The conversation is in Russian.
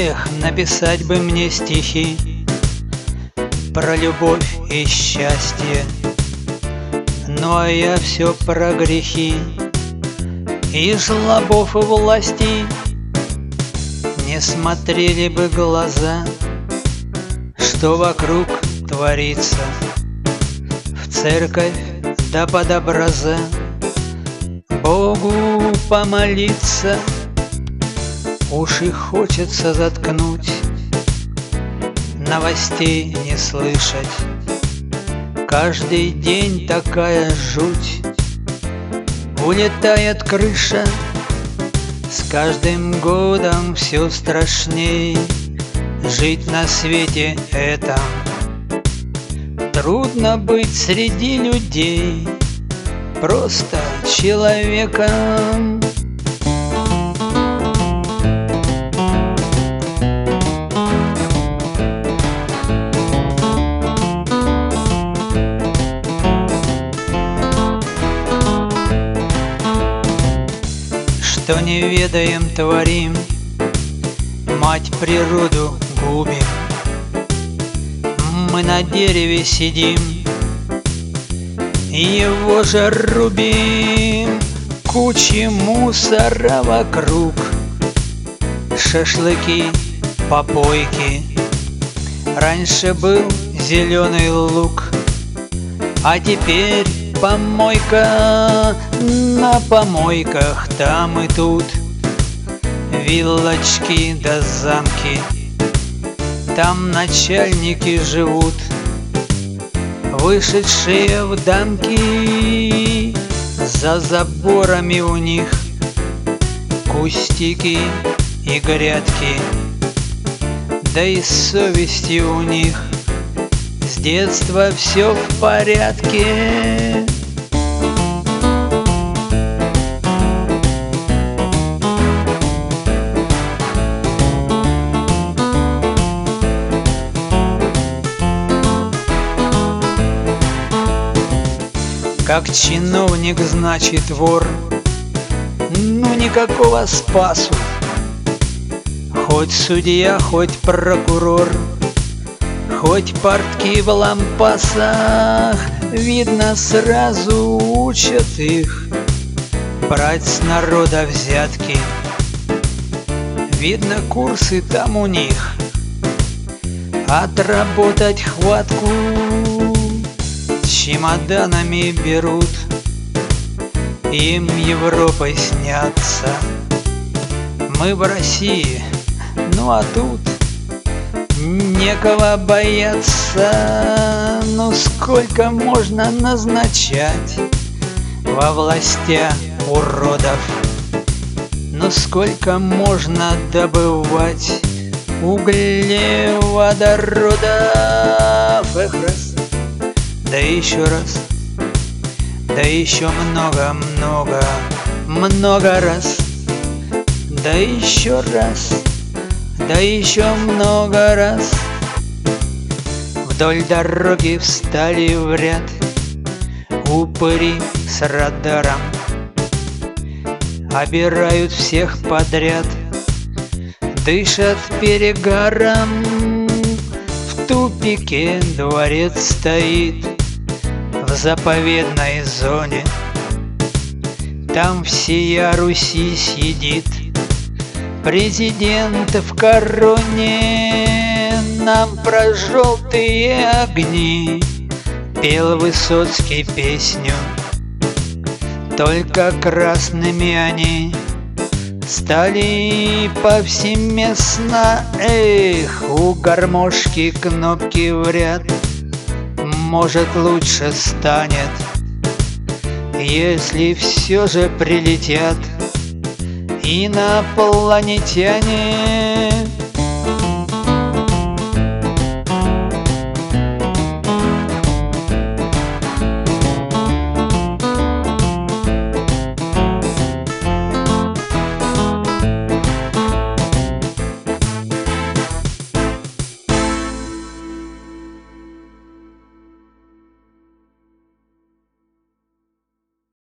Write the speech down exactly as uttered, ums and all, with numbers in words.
Эх, написать бы мне стихи про любовь и счастье. Ну а я все про грехи и жлобов и властей. Не смотрели бы глаза, что вокруг творится. В церковь да под образа Богу помолиться. Уши хочется заткнуть, новостей не слышать. Каждый день такая жуть, улетает крыша. С каждым годом все страшней жить на свете этом. Трудно быть среди людей просто человеком. Что не ведаем, творим, мать природу губим. Мы на дереве сидим, его же рубим. Кучи мусора вокруг, шашлыки, попойки. Раньше был зеленый лук, а теперь помойка. На помойках там и тут виллочки да замки. Там начальники живут, вышедшие в дамки. За заборами у них кустики и грядки. Да и с совестью у них с детства все в порядке. Как чиновник, значит вор, ну никакого спасу. Хоть судья, хоть прокурор, хоть портки в лампасах. Видно, сразу учат их брать с народа взятки. Видно, курсы там у них отработать хватку. Чемоданами берут, им Европой снятся. Мы в России, ну а тут некого бояться. Ну сколько можно назначать во властях уродов? Ну сколько можно добывать углеводородов? Эх, раз, да еще раз, да еще много-много, много раз, да еще раз, да еще много раз. Вдоль дороги встали в ряд упыри с радаром, обирают всех подряд, дышат перегаром. В тупике дворец стоит в заповедной зоне. Там всея Руси сидит президент в короне. Нам про желтые огни пел Высоцкий песню, только красными они стали повсеместно. Эх, у гармошки кнопки в ряд, может лучше станет, если все же прилетят инопланетяне.